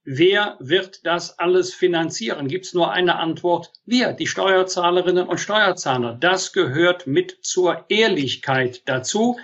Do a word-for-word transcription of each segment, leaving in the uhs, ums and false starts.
wer wird das alles finanzieren? Gibt es nur eine Antwort? Wir, die Steuerzahlerinnen und Steuerzahler. Das gehört mit zur Ehrlichkeit dazu.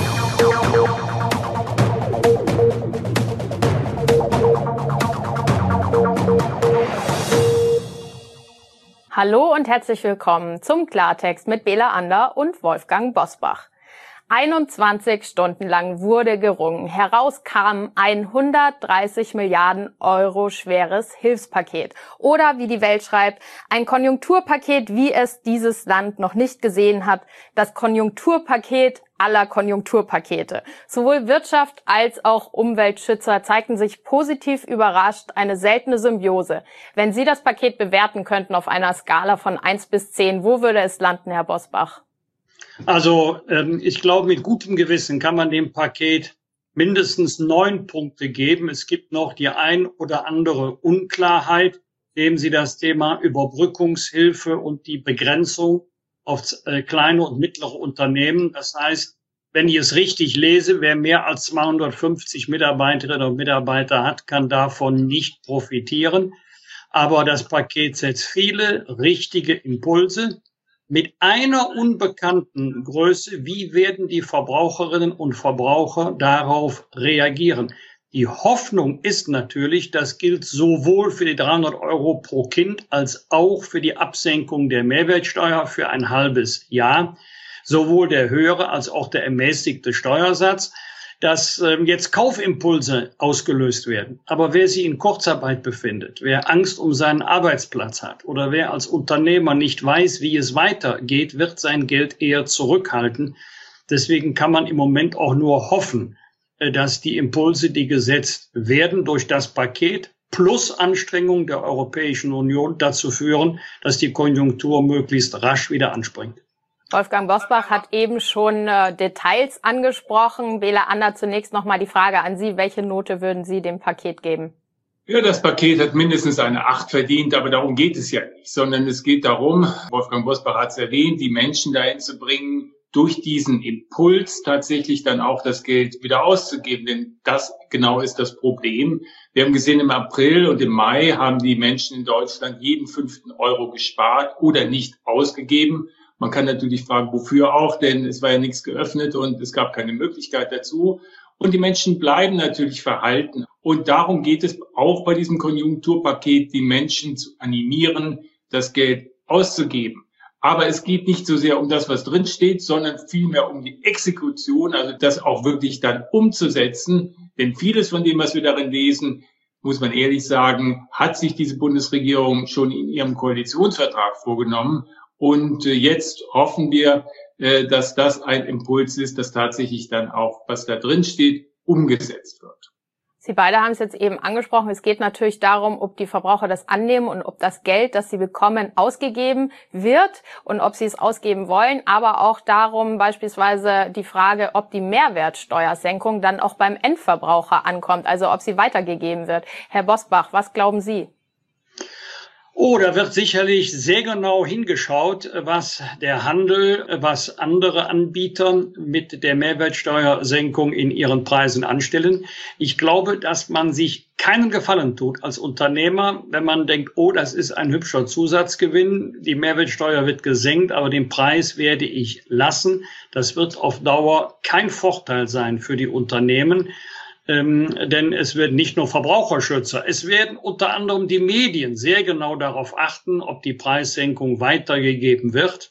Hallo und herzlich willkommen zum Klartext mit Bela Ander und Wolfgang Bosbach. einundzwanzig Stunden lang wurde gerungen. Heraus kam ein hundertdreißig Milliarden Euro schweres Hilfspaket. Oder wie die Welt schreibt, ein Konjunkturpaket, wie es dieses Land noch nicht gesehen hat. Das Konjunkturpaket aller Konjunkturpakete. Sowohl Wirtschaft als auch Umweltschützer zeigten sich positiv überrascht, eine seltene Symbiose. Wenn Sie das Paket bewerten könnten auf einer Skala von eins bis zehn, wo würde es landen, Herr Bosbach? Also ähm, ich glaube, mit gutem Gewissen kann man dem Paket mindestens neun Punkte geben. Es gibt noch die ein oder andere Unklarheit, indem Sie das Thema Überbrückungshilfe und die Begrenzung auf äh, kleine und mittlere Unternehmen. Das heißt, wenn ich es richtig lese, wer mehr als zweihundertfünfzig Mitarbeiterinnen und Mitarbeiter hat, kann davon nicht profitieren. Aber das Paket setzt viele richtige Impulse. Mit einer unbekannten Größe, wie werden die Verbraucherinnen und Verbraucher darauf reagieren? Die Hoffnung ist natürlich, das gilt sowohl für die dreihundert Euro pro Kind als auch für die Absenkung der Mehrwertsteuer für ein halbes Jahr, sowohl der höhere als auch der ermäßigte Steuersatz, dass ähm, jetzt Kaufimpulse ausgelöst werden. Aber wer sich in Kurzarbeit befindet, wer Angst um seinen Arbeitsplatz hat oder wer als Unternehmer nicht weiß, wie es weitergeht, wird sein Geld eher zurückhalten. Deswegen kann man im Moment auch nur hoffen, äh, dass die Impulse, die gesetzt werden durch das Paket plus Anstrengungen der Europäischen Union dazu führen, dass die Konjunktur möglichst rasch wieder anspringt. Wolfgang Bosbach hat eben schon äh, Details angesprochen. Bela Ander, zunächst nochmal die Frage an Sie. Welche Note würden Sie dem Paket geben? Ja, das Paket hat mindestens eine acht verdient, aber darum geht es ja nicht, sondern es geht darum, Wolfgang Bosbach hat es erwähnt, die Menschen dahin zu bringen, durch diesen Impuls tatsächlich dann auch das Geld wieder auszugeben. Denn das genau ist das Problem. Wir haben gesehen, im April und im Mai haben die Menschen in Deutschland jeden fünften Euro gespart oder nicht ausgegeben. Man kann natürlich fragen, wofür auch, denn es war ja nichts geöffnet und es gab keine Möglichkeit dazu. Und die Menschen bleiben natürlich verhalten. Und darum geht es auch bei diesem Konjunkturpaket, die Menschen zu animieren, das Geld auszugeben. Aber es geht nicht so sehr um das, was drin steht, sondern vielmehr um die Exekution, also das auch wirklich dann umzusetzen. Denn vieles von dem, was wir darin lesen, muss man ehrlich sagen, hat sich diese Bundesregierung schon in ihrem Koalitionsvertrag vorgenommen. Und jetzt hoffen wir, dass das ein Impuls ist, dass tatsächlich dann auch, was da drin steht, umgesetzt wird. Sie beide haben es jetzt eben angesprochen. Es geht natürlich darum, ob die Verbraucher das annehmen und ob das Geld, das sie bekommen, ausgegeben wird und ob sie es ausgeben wollen. Aber auch darum beispielsweise die Frage, ob die Mehrwertsteuersenkung dann auch beim Endverbraucher ankommt, also ob sie weitergegeben wird. Herr Bosbach, was glauben Sie? Oh, da wird sicherlich sehr genau hingeschaut, was der Handel, was andere Anbieter mit der Mehrwertsteuersenkung in ihren Preisen anstellen. Ich glaube, dass man sich keinen Gefallen tut als Unternehmer, wenn man denkt, oh, das ist ein hübscher Zusatzgewinn, die Mehrwertsteuer wird gesenkt, aber den Preis werde ich lassen. Das wird auf Dauer kein Vorteil sein für die Unternehmen. Ähm, denn es werden nicht nur Verbraucherschützer, es werden unter anderem die Medien sehr genau darauf achten, ob die Preissenkung weitergegeben wird.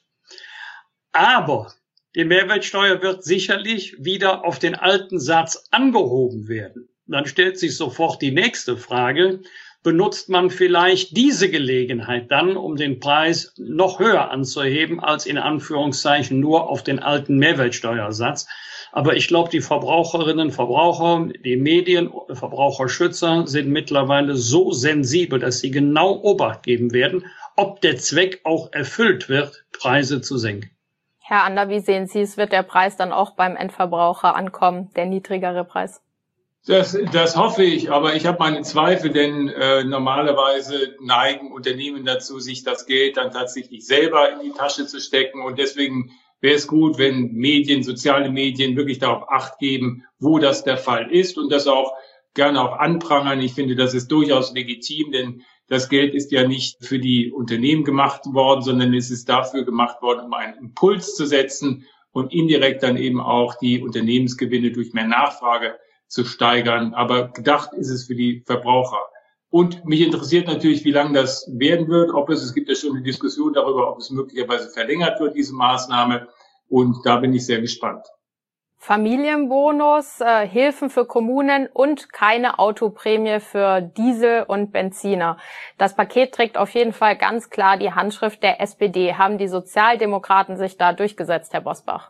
Aber die Mehrwertsteuer wird sicherlich wieder auf den alten Satz angehoben werden. Dann stellt sich sofort die nächste Frage, benutzt man vielleicht diese Gelegenheit dann, um den Preis noch höher anzuheben, als in Anführungszeichen nur auf den alten Mehrwertsteuersatz. Aber ich glaube, die Verbraucherinnen und Verbraucher, die Medien, Verbraucherschützer sind mittlerweile so sensibel, dass sie genau Obacht geben werden, ob der Zweck auch erfüllt wird, Preise zu senken. Herr Ander, wie sehen Sie es? Wird der Preis dann auch beim Endverbraucher ankommen, der niedrigere Preis? Das, das hoffe ich, aber ich habe meine Zweifel, denn äh, normalerweise neigen Unternehmen dazu, sich das Geld dann tatsächlich selber in die Tasche zu stecken. Und deswegen wäre es gut, wenn Medien, soziale Medien wirklich darauf Acht geben, wo das der Fall ist und das auch gerne auch anprangern. Ich finde, das ist durchaus legitim, denn das Geld ist ja nicht für die Unternehmen gemacht worden, sondern es ist dafür gemacht worden, um einen Impuls zu setzen und indirekt dann eben auch die Unternehmensgewinne durch mehr Nachfrage zu steigern. Aber gedacht ist es für die Verbraucher. Und mich interessiert natürlich, wie lange das werden wird, ob es, es gibt ja schon eine Diskussion darüber, ob es möglicherweise verlängert wird, diese Maßnahme. Und da bin ich sehr gespannt. Familienbonus, äh, Hilfen für Kommunen und keine Autoprämie für Diesel und Benziner. Das Paket trägt auf jeden Fall ganz klar die Handschrift der S P D. Haben die Sozialdemokraten sich da durchgesetzt, Herr Bosbach?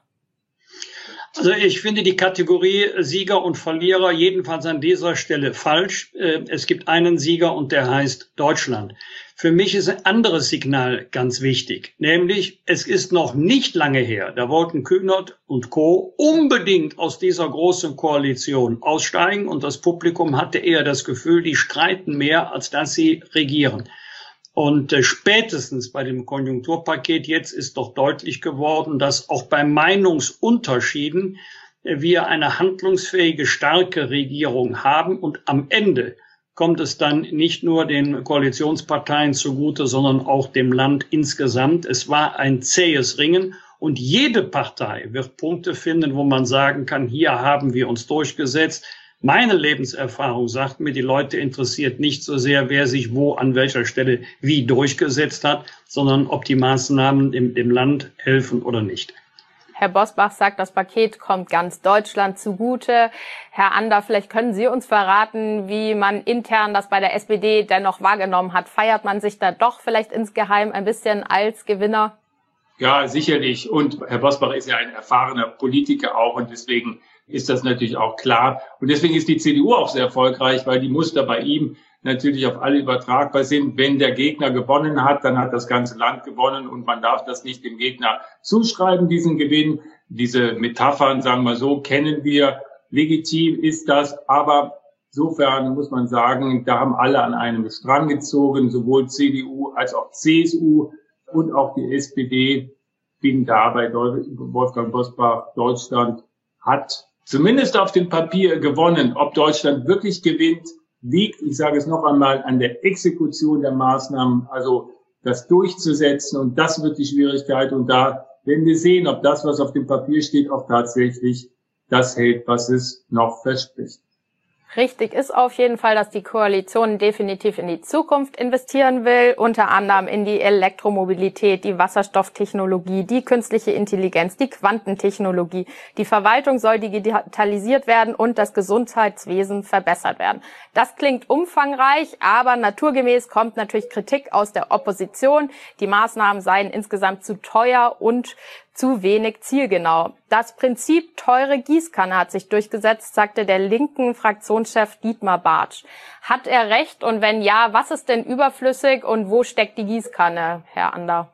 Also ich finde die Kategorie Sieger und Verlierer jedenfalls an dieser Stelle falsch. Es gibt einen Sieger und der heißt Deutschland. Für mich ist ein anderes Signal ganz wichtig, nämlich es ist noch nicht lange her, da wollten Kühnert und Co. unbedingt aus dieser großen Koalition aussteigen und das Publikum hatte eher das Gefühl, die streiten mehr, als dass sie regieren. Und äh, spätestens bei dem Konjunkturpaket jetzt ist doch deutlich geworden, dass auch bei Meinungsunterschieden äh, wir eine handlungsfähige, starke Regierung haben. Und am Ende kommt es dann nicht nur den Koalitionsparteien zugute, sondern auch dem Land insgesamt. Es war ein zähes Ringen und jede Partei wird Punkte finden, wo man sagen kann, hier haben wir uns durchgesetzt. Meine Lebenserfahrung sagt mir, die Leute interessiert nicht so sehr, wer sich wo an welcher Stelle wie durchgesetzt hat, sondern ob die Maßnahmen dem, dem Land helfen oder nicht. Herr Bosbach sagt, das Paket kommt ganz Deutschland zugute. Herr Ander, vielleicht können Sie uns verraten, wie man intern das bei der S P D dennoch wahrgenommen hat. Feiert man sich da doch vielleicht insgeheim ein bisschen als Gewinner? Ja, sicherlich. Und Herr Bosbach ist ja ein erfahrener Politiker auch und deswegen ist das natürlich auch klar. Und deswegen ist die C D U auch sehr erfolgreich, weil die Muster bei ihm natürlich auf alle übertragbar sind. Wenn der Gegner gewonnen hat, dann hat das ganze Land gewonnen und man darf das nicht dem Gegner zuschreiben, diesen Gewinn. Diese Metaphern, sagen wir so, kennen wir. Legitim ist das, aber insofern muss man sagen, da haben alle an einem Strang gezogen, sowohl C D U als auch C S U und auch die S P D. Bin da bei Wolfgang Bosbach. Deutschland hat zumindest auf dem Papier gewonnen. Ob Deutschland wirklich gewinnt, liegt, ich sage es noch einmal, an der Exekution der Maßnahmen, also das durchzusetzen. Und das wird die Schwierigkeit. Und da werden wir sehen, ob das, was auf dem Papier steht, auch tatsächlich das hält, was es noch verspricht. Richtig ist auf jeden Fall, dass die Koalition definitiv in die Zukunft investieren will, unter anderem in die Elektromobilität, die Wasserstofftechnologie, die künstliche Intelligenz, die Quantentechnologie. Die Verwaltung soll digitalisiert werden und das Gesundheitswesen verbessert werden. Das klingt umfangreich, aber naturgemäß kommt natürlich Kritik aus der Opposition. Die Maßnahmen seien insgesamt zu teuer und zu wenig zielgenau. Das Prinzip teure Gießkanne hat sich durchgesetzt, sagte der linken Fraktionschef Dietmar Bartsch. Hat er recht? Und wenn ja, was ist denn überflüssig und wo steckt die Gießkanne, Herr Ander?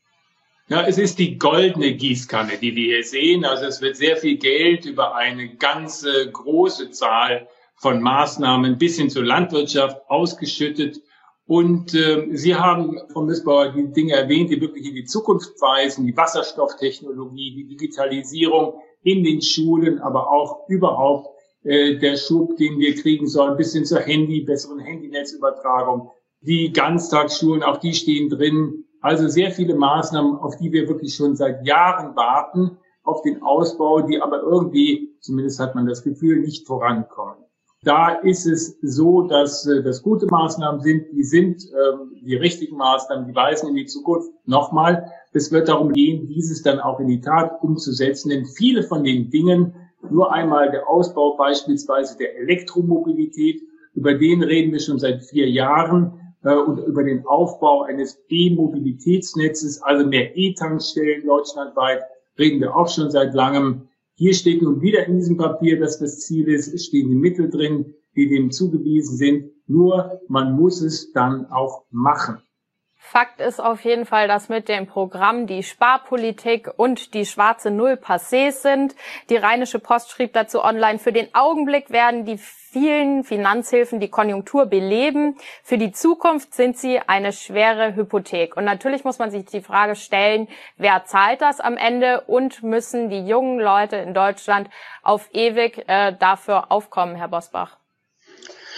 Ja, es ist die goldene Gießkanne, die wir hier sehen. Also es wird sehr viel Geld über eine ganze große Zahl von Maßnahmen bis hin zur Landwirtschaft ausgeschüttet. Und äh, Sie haben, Frau Missbauer, die Dinge erwähnt, die wirklich in die Zukunft weisen, die Wasserstofftechnologie, die Digitalisierung in den Schulen, aber auch überhaupt äh, der Schub, den wir kriegen sollen, bis hin zur Handy, besseren Handynetzübertragung. Die Ganztagsschulen, auch die stehen drin. Also sehr viele Maßnahmen, auf die wir wirklich schon seit Jahren warten, auf den Ausbau, die aber irgendwie, zumindest hat man das Gefühl, nicht vorankommen. Da ist es so, dass äh, das gute Maßnahmen sind, die sind ähm, die richtigen Maßnahmen, die weisen in die Zukunft. Nochmal, es wird darum gehen, dieses dann auch in die Tat umzusetzen, denn viele von den Dingen, nur einmal der Ausbau beispielsweise der Elektromobilität, über den reden wir schon seit vier Jahren, äh, und über den Aufbau eines E-Mobilitätsnetzes, also mehr E-Tankstellen deutschlandweit, reden wir auch schon seit langem. Hier steht nun wieder in diesem Papier, dass das Ziel ist, es stehen die Mittel drin, die dem zugewiesen sind. Nur man muss es dann auch machen. Fakt ist auf jeden Fall, dass mit dem Programm die Sparpolitik und die schwarze Null passé sind. Die Rheinische Post schrieb dazu online, für den Augenblick werden die vielen Finanzhilfen die Konjunktur beleben. Für die Zukunft sind sie eine schwere Hypothek. Und natürlich muss man sich die Frage stellen, wer zahlt das am Ende und müssen die jungen Leute in Deutschland auf ewig äh, dafür aufkommen, Herr Bosbach?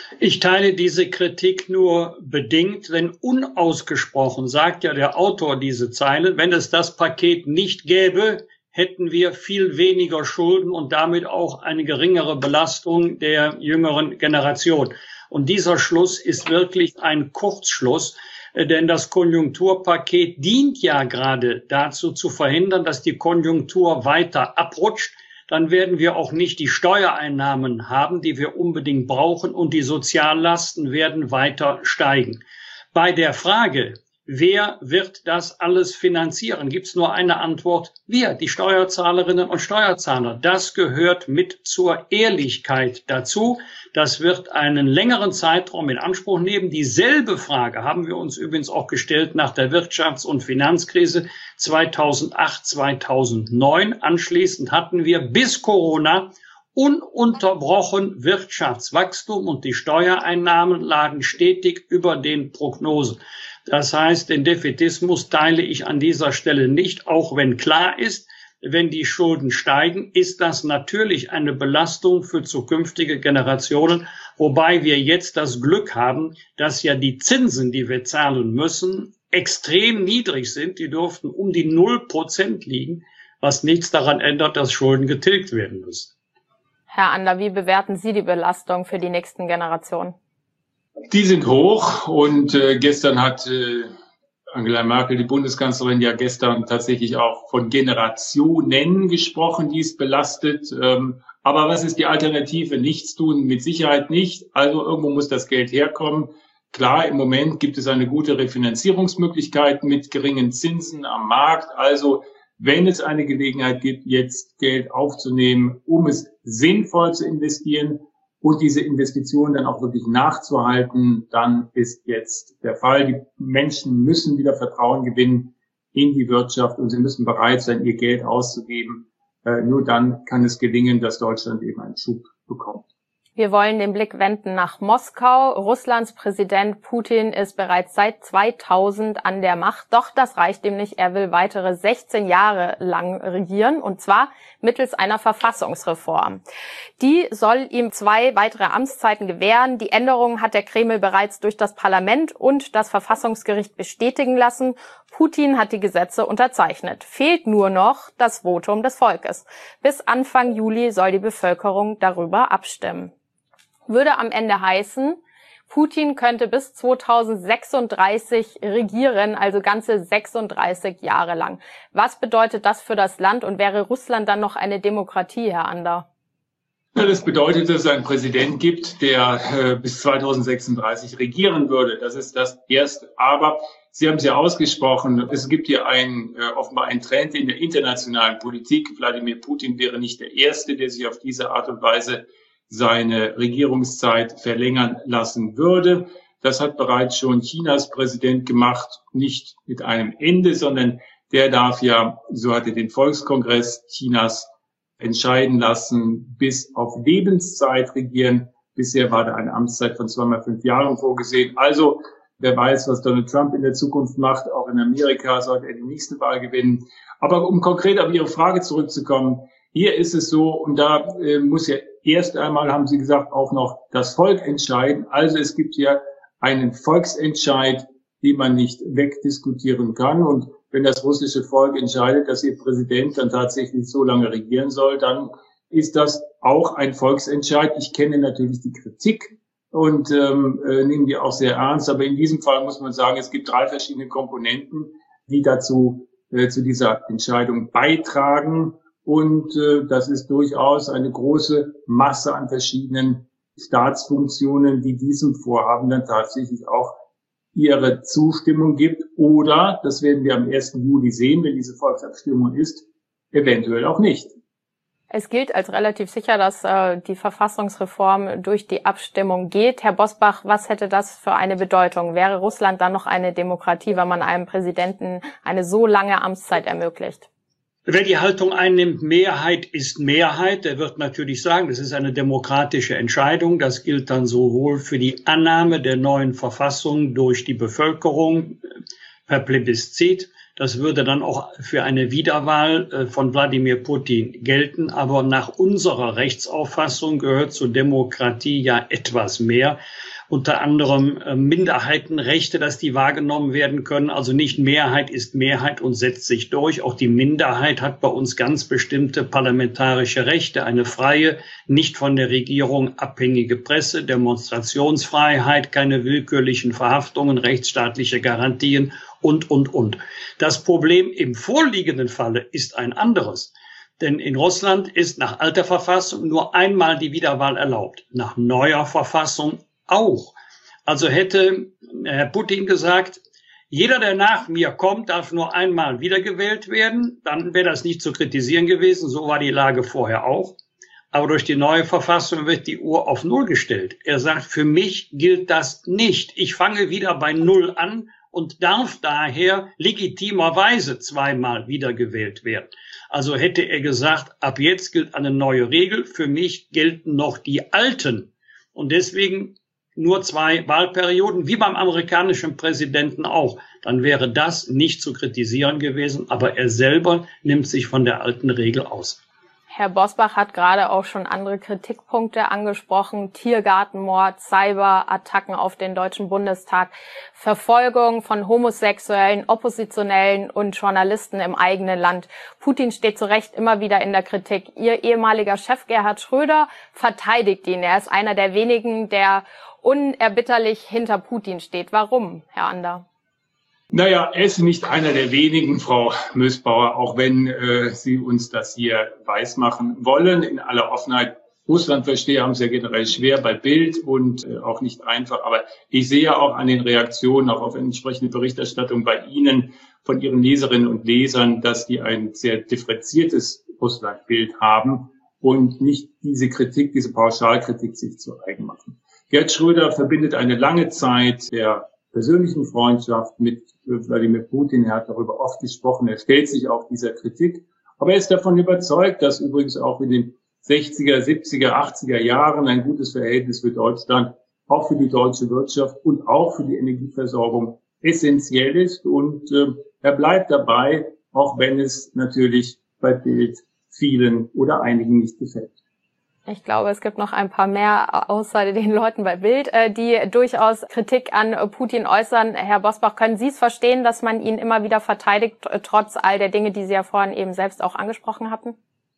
Ich teile diese Kritik nur bedingt, denn unausgesprochen sagt ja der Autor diese Zeile, wenn es das Paket nicht gäbe, hätten wir viel weniger Schulden und damit auch eine geringere Belastung der jüngeren Generation. Und dieser Schluss ist wirklich ein Kurzschluss, denn das Konjunkturpaket dient ja gerade dazu, zu verhindern, dass die Konjunktur weiter abrutscht. Dann werden wir auch nicht die Steuereinnahmen haben, die wir unbedingt brauchen, und die Soziallasten werden weiter steigen. Bei der Frage, wer wird das alles finanzieren, gibt es nur eine Antwort: wir, die Steuerzahlerinnen und Steuerzahler. Das gehört mit zur Ehrlichkeit dazu. Das wird einen längeren Zeitraum in Anspruch nehmen. Dieselbe Frage haben wir uns übrigens auch gestellt nach der Wirtschafts- und Finanzkrise zweitausendacht, zweitausendneun. Anschließend hatten wir bis Corona ununterbrochen Wirtschaftswachstum und die Steuereinnahmen lagen stetig über den Prognosen. Das heißt, den Defätismus teile ich an dieser Stelle nicht, auch wenn klar ist, wenn die Schulden steigen, ist das natürlich eine Belastung für zukünftige Generationen, wobei wir jetzt das Glück haben, dass ja die Zinsen, die wir zahlen müssen, extrem niedrig sind. Die dürften um die null Prozent liegen, was nichts daran ändert, dass Schulden getilgt werden müssen. Herr Ander, wie bewerten Sie die Belastung für die nächsten Generationen? Die sind hoch und äh, gestern hat äh, Angela Merkel, die Bundeskanzlerin, ja gestern tatsächlich auch von Generationen gesprochen, die es belastet. Ähm, aber was ist die Alternative? Nichts tun, mit Sicherheit nicht. Also irgendwo muss das Geld herkommen. Klar, im Moment gibt es eine gute Refinanzierungsmöglichkeit mit geringen Zinsen am Markt. Also wenn es eine Gelegenheit gibt, jetzt Geld aufzunehmen, um es sinnvoll zu investieren und diese Investitionen dann auch wirklich nachzuhalten, dann ist jetzt der Fall. Die Menschen müssen wieder Vertrauen gewinnen in die Wirtschaft und sie müssen bereit sein, ihr Geld auszugeben. Äh, nur dann kann es gelingen, dass Deutschland eben einen Schub bekommt. Wir wollen den Blick wenden nach Moskau. Russlands Präsident Putin ist bereits seit zweitausend an der Macht. Doch das reicht ihm nicht. Er will weitere sechzehn Jahre lang regieren, und zwar mittels einer Verfassungsreform. Die soll ihm zwei weitere Amtszeiten gewähren. Die Änderung hat der Kreml bereits durch das Parlament und das Verfassungsgericht bestätigen lassen. Putin hat die Gesetze unterzeichnet. Fehlt nur noch das Votum des Volkes. Bis Anfang Juli soll die Bevölkerung darüber abstimmen. Würde am Ende heißen, Putin könnte bis zweitausendsechsunddreißig regieren, also ganze sechsunddreißig Jahre lang. Was bedeutet das für das Land und wäre Russland dann noch eine Demokratie, Herr Ander? Ja, das bedeutet, dass es einen Präsident gibt, der äh, bis zweitausendsechsunddreißig regieren würde. Das ist das Erste. Aber Sie haben es ja ausgesprochen, es gibt hier ein, äh, offenbar einen Trend in der internationalen Politik. Wladimir Putin wäre nicht der Erste, der sich auf diese Art und Weise seine Regierungszeit verlängern lassen würde. Das hat bereits schon Chinas Präsident gemacht, nicht mit einem Ende, sondern der darf ja, so hatte den Volkskongress Chinas entscheiden lassen, bis auf Lebenszeit regieren. Bisher war da eine Amtszeit von zweimal fünf Jahren vorgesehen. Also wer weiß, was Donald Trump in der Zukunft macht. Auch in Amerika sollte er die nächste Wahl gewinnen. Aber um konkret auf Ihre Frage zurückzukommen, hier ist es so, und da äh, muss ja erst einmal, haben Sie gesagt, auch noch das Volk entscheiden. Also es gibt hier einen Volksentscheid, den man nicht wegdiskutieren kann. Und wenn das russische Volk entscheidet, dass ihr Präsident dann tatsächlich so lange regieren soll, dann ist das auch ein Volksentscheid. Ich kenne natürlich die Kritik und ähm, äh, nehme die auch sehr ernst. Aber in diesem Fall muss man sagen, es gibt drei verschiedene Komponenten, die dazu äh, zu dieser Entscheidung beitragen. Und äh, das ist durchaus eine große Masse an verschiedenen Staatsfunktionen, die diesem Vorhaben dann tatsächlich auch ihre Zustimmung gibt. Oder, das werden wir am ersten Juli sehen, wenn diese Volksabstimmung ist, eventuell auch nicht. Es gilt als relativ sicher, dass äh, die Verfassungsreform durch die Abstimmung geht. Herr Bosbach, was hätte das für eine Bedeutung? Wäre Russland dann noch eine Demokratie, wenn man einem Präsidenten eine so lange Amtszeit ermöglicht? Wer die Haltung einnimmt, Mehrheit ist Mehrheit, der wird natürlich sagen, das ist eine demokratische Entscheidung. Das gilt dann sowohl für die Annahme der neuen Verfassung durch die Bevölkerung per Plebiszit. Das würde dann auch für eine Wiederwahl von Wladimir Putin gelten. Aber nach unserer Rechtsauffassung gehört zur Demokratie ja etwas mehr. Unter anderem Minderheitenrechte, dass die wahrgenommen werden können. Also nicht Mehrheit ist Mehrheit und setzt sich durch. Auch die Minderheit hat bei uns ganz bestimmte parlamentarische Rechte. Eine freie, nicht von der Regierung abhängige Presse, Demonstrationsfreiheit, keine willkürlichen Verhaftungen, rechtsstaatliche Garantien und, und, und. Das Problem im vorliegenden Falle ist ein anderes. Denn in Russland ist nach alter Verfassung nur einmal die Wiederwahl erlaubt. Nach neuer Verfassung auch. Also hätte Herr Putin gesagt, jeder, der nach mir kommt, darf nur einmal wiedergewählt werden, dann wäre das nicht zu kritisieren gewesen. So war die Lage vorher auch. Aber durch die neue Verfassung wird die Uhr auf Null gestellt. Er sagt, für mich gilt das nicht. Ich fange wieder bei Null an und darf daher legitimerweise zweimal wiedergewählt werden. Also hätte er gesagt, ab jetzt gilt eine neue Regel. Für mich gelten noch die alten. Und deswegen nur zwei Wahlperioden, wie beim amerikanischen Präsidenten auch. Dann wäre das nicht zu kritisieren gewesen, aber er selber nimmt sich von der alten Regel aus. Herr Bosbach hat gerade auch schon andere Kritikpunkte angesprochen. Tiergartenmord, Cyberattacken auf den Deutschen Bundestag, Verfolgung von Homosexuellen, Oppositionellen und Journalisten im eigenen Land. Putin steht zu Recht immer wieder in der Kritik. Ihr ehemaliger Chef Gerhard Schröder verteidigt ihn. Er ist einer der wenigen, der unerbitterlich hinter Putin steht. Warum, Herr Ander? Naja, er ist nicht einer der wenigen, Frau Mösbauer, auch wenn äh, Sie uns das hier weismachen wollen. In aller Offenheit, Russland verstehe, haben es ja generell schwer bei Bild und äh, auch nicht einfach. Aber ich sehe auch an den Reaktionen, auch auf entsprechende Berichterstattung bei Ihnen, von Ihren Leserinnen und Lesern, dass die ein sehr differenziertes Russlandbild haben und nicht diese Kritik, diese Pauschalkritik sich zu eigen machen. Gerhard Schröder verbindet eine lange Zeit der persönlichen Freundschaft mit Wladimir Putin. Er hat darüber oft gesprochen. Er stellt sich auch dieser Kritik. Aber er ist davon überzeugt, dass übrigens auch in den sechziger, siebziger, achtziger Jahren ein gutes Verhältnis für Deutschland, auch für die deutsche Wirtschaft und auch für die Energieversorgung essentiell ist. Und äh, er bleibt dabei, auch wenn es natürlich bei Bild vielen oder einigen nicht gefällt. Ich glaube, es gibt noch ein paar mehr außer den Leuten bei Bild, die durchaus Kritik an Putin äußern. Herr Bosbach, können Sie es verstehen, dass man ihn immer wieder verteidigt, trotz all der Dinge, die Sie ja vorhin eben selbst auch angesprochen hatten?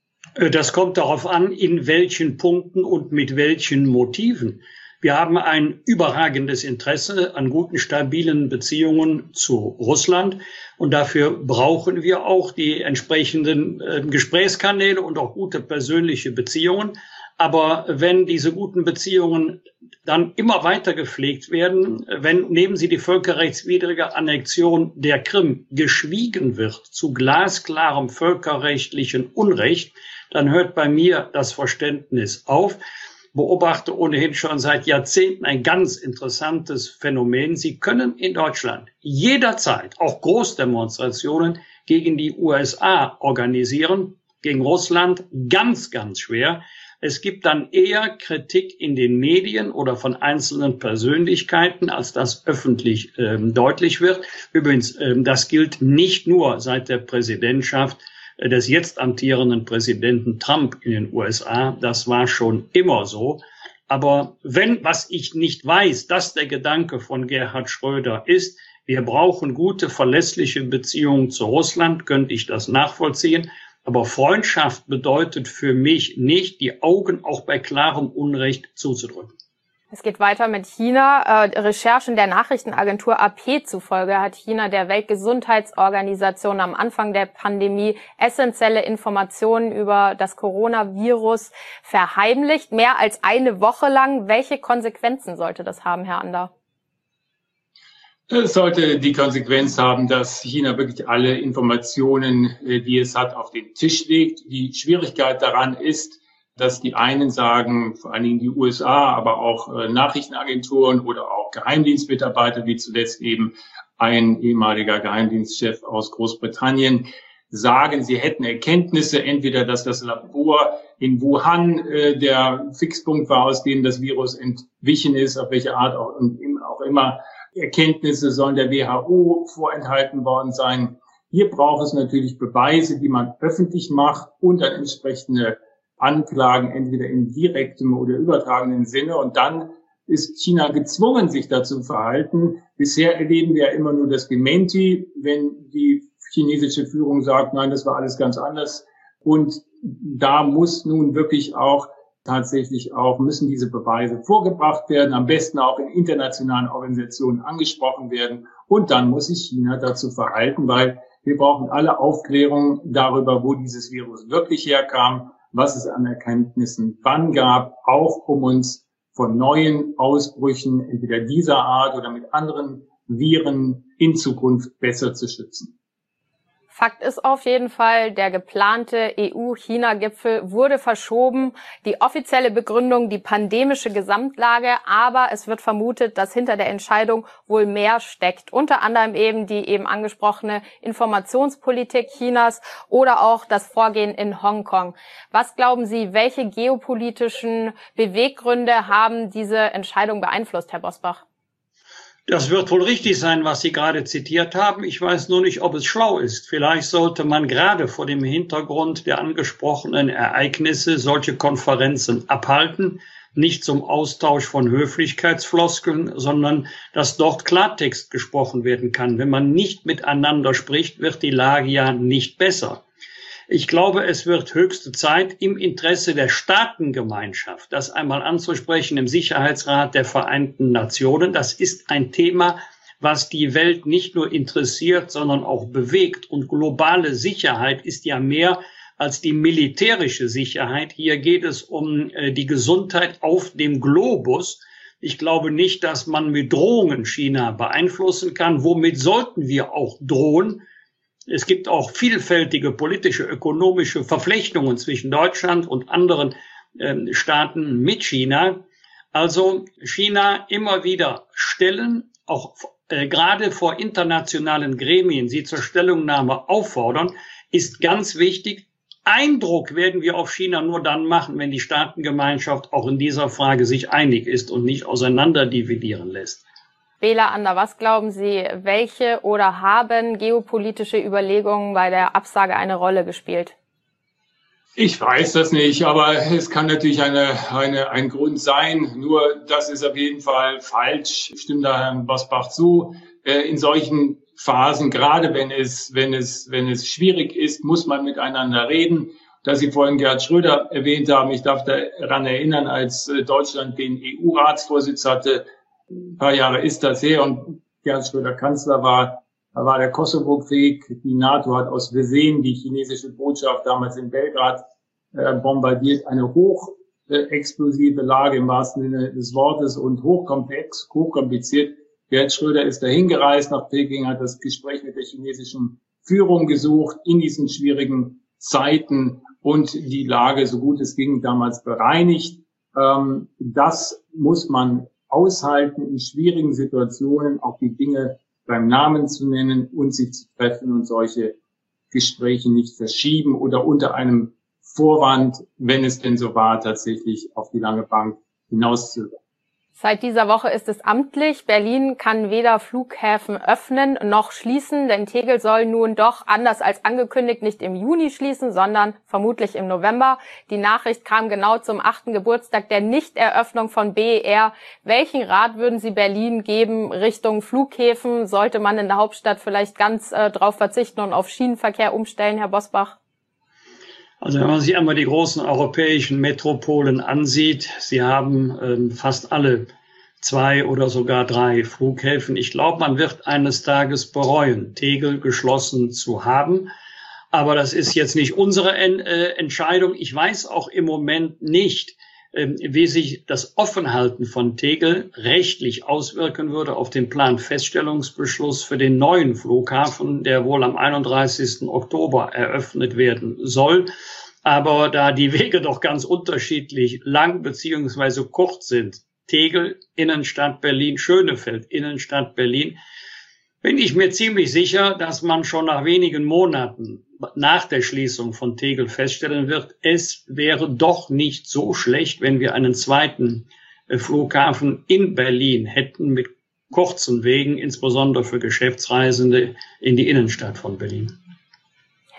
Das kommt darauf an, in welchen Punkten und mit welchen Motiven. Wir haben ein überragendes Interesse an guten, stabilen Beziehungen zu Russland. Und dafür brauchen wir auch die entsprechenden äh, Gesprächskanäle und auch gute persönliche Beziehungen. Aber wenn diese guten Beziehungen dann immer weiter gepflegt werden, wenn, nehmen Sie die völkerrechtswidrige Annexion der Krim, geschwiegen wird zu glasklarem völkerrechtlichen Unrecht, dann hört bei mir das Verständnis auf. Beobachte ohnehin schon seit Jahrzehnten ein ganz interessantes Phänomen. Sie können in Deutschland jederzeit auch Großdemonstrationen gegen die U S A organisieren, gegen Russland ganz, ganz schwer. Es gibt dann eher Kritik in den Medien oder von einzelnen Persönlichkeiten, als das öffentlich ähm, deutlich wird. Übrigens, ähm, das gilt nicht nur seit der Präsidentschaft des jetzt amtierenden Präsidenten Trump in den U S A. Das war schon immer so. Aber wenn, was ich nicht weiß, das der Gedanke von Gerhard Schröder ist, wir brauchen gute, verlässliche Beziehungen zu Russland, könnte ich das nachvollziehen. Aber Freundschaft bedeutet für mich nicht, die Augen auch bei klarem Unrecht zuzudrücken. Es geht weiter mit China. Äh, Recherchen der Nachrichtenagentur A P zufolge hat China der Weltgesundheitsorganisation am Anfang der Pandemie essentielle Informationen über das Coronavirus verheimlicht, mehr als eine Woche lang. Welche Konsequenzen sollte das haben, Herr Ander? Es sollte die Konsequenz haben, dass China wirklich alle Informationen, die es hat, auf den Tisch legt. Die Schwierigkeit daran ist, dass die einen sagen, vor allen Dingen die U S A, aber auch äh, Nachrichtenagenturen oder auch Geheimdienstmitarbeiter, wie zuletzt eben ein ehemaliger Geheimdienstchef aus Großbritannien, sagen, sie hätten Erkenntnisse, entweder dass das Labor in Wuhan äh, der Fixpunkt war, aus dem das Virus entwichen ist, auf welche Art auch, auch immer. Erkenntnisse sollen der W H O vorenthalten worden sein. Hier braucht es natürlich Beweise, die man öffentlich macht und dann entsprechende Anklagen, entweder in direktem oder übertragenen Sinne. Und dann ist China gezwungen, sich dazu zu verhalten. Bisher erleben wir ja immer nur das Dementi, wenn die chinesische Führung sagt, nein, das war alles ganz anders. Und da muss nun wirklich auch tatsächlich auch, müssen diese Beweise vorgebracht werden, am besten auch in internationalen Organisationen angesprochen werden. Und dann muss sich China dazu verhalten, weil wir brauchen alle Aufklärung darüber, wo dieses Virus wirklich herkam, was es an Erkenntnissen wann gab, auch um uns von neuen Ausbrüchen entweder dieser Art oder mit anderen Viren in Zukunft besser zu schützen. Fakt ist auf jeden Fall, der geplante E U-China-Gipfel wurde verschoben. Die offizielle Begründung, die pandemische Gesamtlage, aber es wird vermutet, dass hinter der Entscheidung wohl mehr steckt. Unter anderem eben die eben angesprochene Informationspolitik Chinas oder auch das Vorgehen in Hongkong. Was glauben Sie, welche geopolitischen Beweggründe haben diese Entscheidung beeinflusst, Herr Bosbach? Das wird wohl richtig sein, was Sie gerade zitiert haben. Ich weiß nur nicht, ob es schlau ist. Vielleicht sollte man gerade vor dem Hintergrund der angesprochenen Ereignisse solche Konferenzen abhalten, nicht zum Austausch von Höflichkeitsfloskeln, sondern dass dort Klartext gesprochen werden kann. Wenn man nicht miteinander spricht, wird die Lage ja nicht besser. Ich glaube, es wird höchste Zeit im Interesse der Staatengemeinschaft, das einmal anzusprechen im Sicherheitsrat der Vereinten Nationen. Das ist ein Thema, was die Welt nicht nur interessiert, sondern auch bewegt. Und globale Sicherheit ist ja mehr als die militärische Sicherheit. Hier geht es um äh, die Gesundheit auf dem Globus. Ich glaube nicht, dass man mit Drohungen China beeinflussen kann. Womit sollten wir auch drohen? Es gibt auch vielfältige politische, ökonomische Verflechtungen zwischen Deutschland und anderen äh, Staaten mit China. Also China immer wieder stellen, auch äh, gerade vor internationalen Gremien, sie zur Stellungnahme auffordern, ist ganz wichtig. Eindruck werden wir auf China nur dann machen, wenn die Staatengemeinschaft auch in dieser Frage sich einig ist und nicht auseinanderdividieren lässt. Bela Ander, was glauben Sie, welche oder haben geopolitische Überlegungen bei der Absage eine Rolle gespielt? Ich weiß das nicht, aber es kann natürlich eine, eine, ein Grund sein. Nur das ist auf jeden Fall falsch. Ich stimme da Herrn Bosbach zu. In solchen Phasen, gerade wenn es, wenn es, wenn es schwierig ist, muss man miteinander reden. Da Sie vorhin Gerhard Schröder erwähnt haben, ich darf daran erinnern, als Deutschland den E U-Ratsvorsitz hatte, ein paar Jahre ist das her und Gerhard Schröder Kanzler war, da war der Kosovo-Krieg. Die NATO hat aus Versehen die chinesische Botschaft damals in Belgrad äh, bombardiert. Eine hochexplosive äh, Lage im wahrsten Sinne des Wortes und hochkomplex, hochkompliziert. Gerhard Schröder ist dahin gereist nach Peking, hat das Gespräch mit der chinesischen Führung gesucht in diesen schwierigen Zeiten und die Lage, so gut es ging, damals bereinigt. Ähm, das muss man aushalten, in schwierigen Situationen auch die Dinge beim Namen zu nennen und sich zu treffen und solche Gespräche nicht verschieben oder unter einem Vorwand, wenn es denn so war, tatsächlich auf die lange Bank hinauszögern. Seit dieser Woche ist es amtlich. Berlin kann weder Flughäfen öffnen noch schließen, denn Tegel soll nun doch, anders als angekündigt, nicht im Juni schließen, sondern vermutlich im November. Die Nachricht kam genau zum achten Geburtstag der Nichteröffnung von B E R. Welchen Rat würden Sie Berlin geben Richtung Flughäfen? Sollte man in der Hauptstadt vielleicht ganz äh, drauf verzichten und auf Schienenverkehr umstellen, Herr Bosbach? Also wenn man sich einmal die großen europäischen Metropolen ansieht, sie haben ähm, fast alle zwei oder sogar drei Flughäfen. Ich glaube, man wird eines Tages bereuen, Tegel geschlossen zu haben. Aber das ist jetzt nicht unsere en äh, Entscheidung. Ich weiß auch im Moment nicht, ähm, wie sich das Offenhalten von Tegel rechtlich auswirken würde auf den Planfeststellungsbeschluss für den neuen Flughafen, der wohl am einunddreißigsten Oktober eröffnet werden soll. Aber da die Wege doch ganz unterschiedlich lang beziehungsweise kurz sind, Tegel, Innenstadt Berlin, Schönefeld, Innenstadt Berlin, bin ich mir ziemlich sicher, dass man schon nach wenigen Monaten nach der Schließung von Tegel feststellen wird, es wäre doch nicht so schlecht, wenn wir einen zweiten Flughafen in Berlin hätten mit kurzen Wegen, insbesondere für Geschäftsreisende in die Innenstadt von Berlin.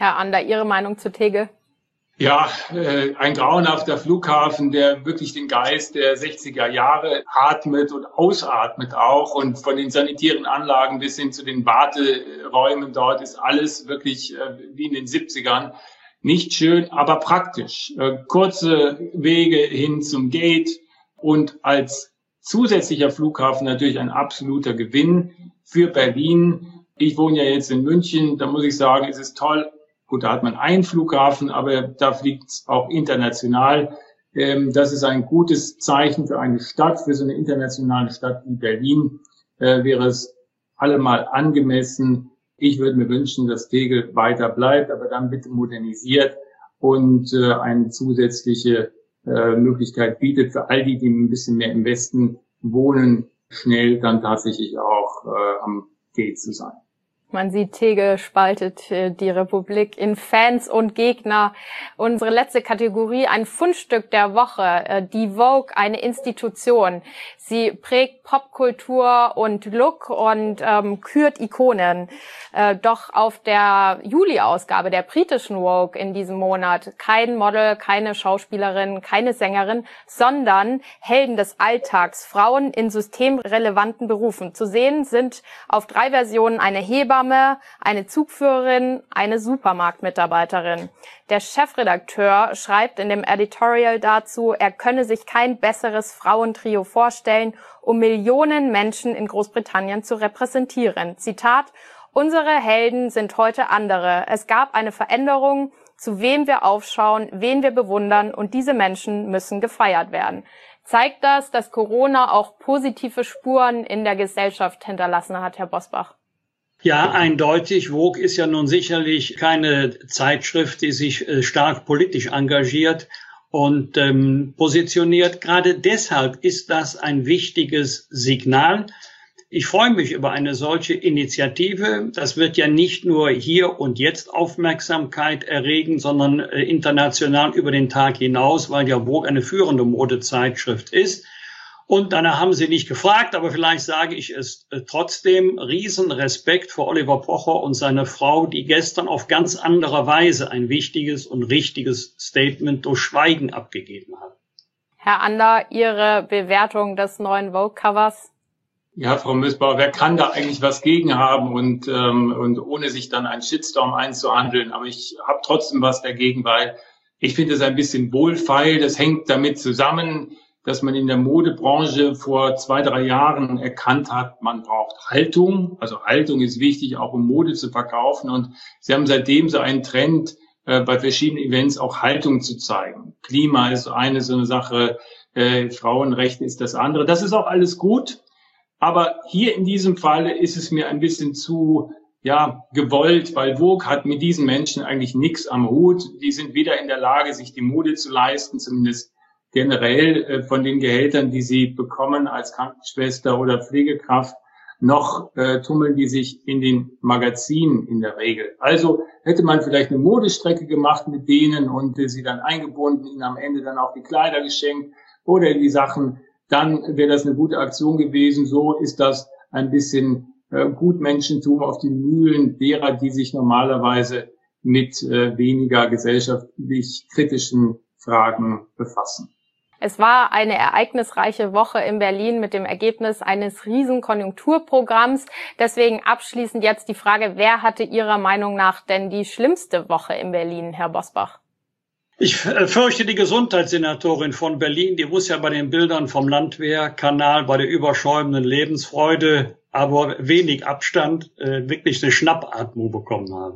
Herr Ander, Ihre Meinung zu Tegel? Ja, äh, ein grauenhafter Flughafen, der wirklich den Geist der sechziger Jahre atmet und ausatmet auch. Und von den sanitären Anlagen bis hin zu den Warteräumen dort ist alles wirklich äh, wie in den siebzigern. Nicht schön, aber praktisch. Äh, kurze Wege hin zum Gate und als zusätzlicher Flughafen natürlich ein absoluter Gewinn für Berlin. Ich wohne ja jetzt in München, da muss ich sagen, es ist toll. Gut, da hat man einen Flughafen, aber da fliegt es auch international. Das ist ein gutes Zeichen für eine Stadt, für so eine internationale Stadt wie Berlin. Wäre es allemal angemessen. Ich würde mir wünschen, dass Tegel weiter bleibt, aber dann bitte modernisiert und eine zusätzliche Möglichkeit bietet für all die, die ein bisschen mehr im Westen wohnen, schnell dann tatsächlich auch am Gate zu sein. Man sieht, Tegel spaltet die Republik in Fans und Gegner. Unsere letzte Kategorie, ein Fundstück der Woche. Die Vogue, eine Institution. Sie prägt Popkultur und Look und ähm, kürt Ikonen. Äh, doch auf der Juli-Ausgabe der britischen Vogue in diesem Monat kein Model, keine Schauspielerin, keine Sängerin, sondern Helden des Alltags, Frauen in systemrelevanten Berufen. Zu sehen sind auf drei Versionen eine Hebamme, eine Zugführerin, eine Supermarktmitarbeiterin. Der Chefredakteur schreibt in dem Editorial dazu, er könne sich kein besseres Frauentrio vorstellen, um Millionen Menschen in Großbritannien zu repräsentieren. Zitat: Unsere Helden sind heute andere. Es gab eine Veränderung, zu wem wir aufschauen, wen wir bewundern, und diese Menschen müssen gefeiert werden. Zeigt das, dass Corona auch positive Spuren in der Gesellschaft hinterlassen hat, Herr Bosbach? Ja, eindeutig. Vogue ist ja nun sicherlich keine Zeitschrift, die sich äh, stark politisch engagiert und ähm, positioniert. Gerade deshalb ist das ein wichtiges Signal. Ich freue mich über eine solche Initiative. Das wird ja nicht nur hier und jetzt Aufmerksamkeit erregen, sondern äh, international über den Tag hinaus, weil ja Vogue eine führende Modezeitschrift ist. Und danach haben Sie nicht gefragt, aber vielleicht sage ich es äh, trotzdem. Riesenrespekt vor Oliver Pocher und seiner Frau, die gestern auf ganz andere Weise ein wichtiges und richtiges Statement durch Schweigen abgegeben haben. Herr Ander, Ihre Bewertung des neuen Vogue-Covers? Ja, Frau Mösbauer, wer kann da eigentlich was gegen haben und, ähm, und ohne sich dann einen Shitstorm einzuhandeln? Aber ich habe trotzdem was dagegen, weil ich finde es ein bisschen wohlfeil. Das hängt damit zusammen, dass man in der Modebranche vor zwei, drei Jahren erkannt hat, man braucht Haltung. Also Haltung ist wichtig, auch um Mode zu verkaufen. Und sie haben seitdem so einen Trend, äh, bei verschiedenen Events auch Haltung zu zeigen. Klima ist eine so eine Sache, äh, Frauenrechte ist das andere. Das ist auch alles gut. Aber hier in diesem Falle ist es mir ein bisschen zu, ja, gewollt, weil Vogue hat mit diesen Menschen eigentlich nichts am Hut. Die sind weder in der Lage, sich die Mode zu leisten, zumindest generell äh, von den Gehältern, die sie bekommen als Krankenschwester oder Pflegekraft, noch äh, tummeln die sich in den Magazinen in der Regel. Also hätte man vielleicht eine Modestrecke gemacht mit denen und äh, sie dann eingebunden, ihnen am Ende dann auch die Kleider geschenkt oder die Sachen, dann wäre das eine gute Aktion gewesen. So ist das ein bisschen äh, Gutmenschentum auf den Mühlen derer, die sich normalerweise mit äh, weniger gesellschaftlich kritischen Fragen befassen. Es war eine ereignisreiche Woche in Berlin mit dem Ergebnis eines riesen Konjunkturprogramms. Deswegen abschließend jetzt die Frage, wer hatte Ihrer Meinung nach denn die schlimmste Woche in Berlin, Herr Bosbach? Ich fürchte die Gesundheitssenatorin von Berlin, die muss ja bei den Bildern vom Landwehrkanal, bei der überschäumenden Lebensfreude, aber wenig Abstand, äh, wirklich eine Schnappatmung bekommen haben.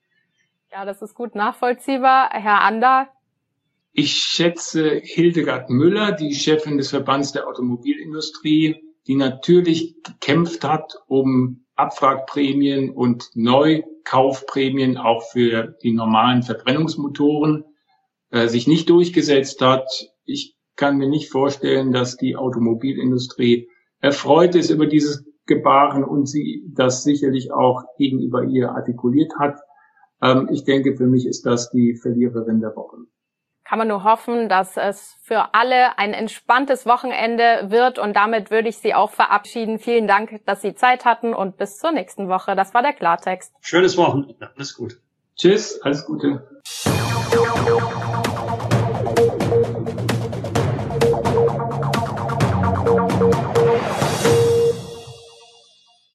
Ja, das ist gut nachvollziehbar. Herr Ander? Ich schätze Hildegard Müller, die Chefin des Verbands der Automobilindustrie, die natürlich gekämpft hat, um Abwrackprämien und Neukaufprämien auch für die normalen Verbrennungsmotoren äh, sich nicht durchgesetzt hat. Ich kann mir nicht vorstellen, dass die Automobilindustrie erfreut ist über dieses Gebaren und sie das sicherlich auch gegenüber ihr artikuliert hat. Ähm, ich denke, für mich ist das die Verliererin der Woche. Kann man nur hoffen, dass es für alle ein entspanntes Wochenende wird, und damit würde ich Sie auch verabschieden. Vielen Dank, dass Sie Zeit hatten, und bis zur nächsten Woche. Das war der Klartext. Schönes Wochenende. Alles gut. Tschüss, alles Gute.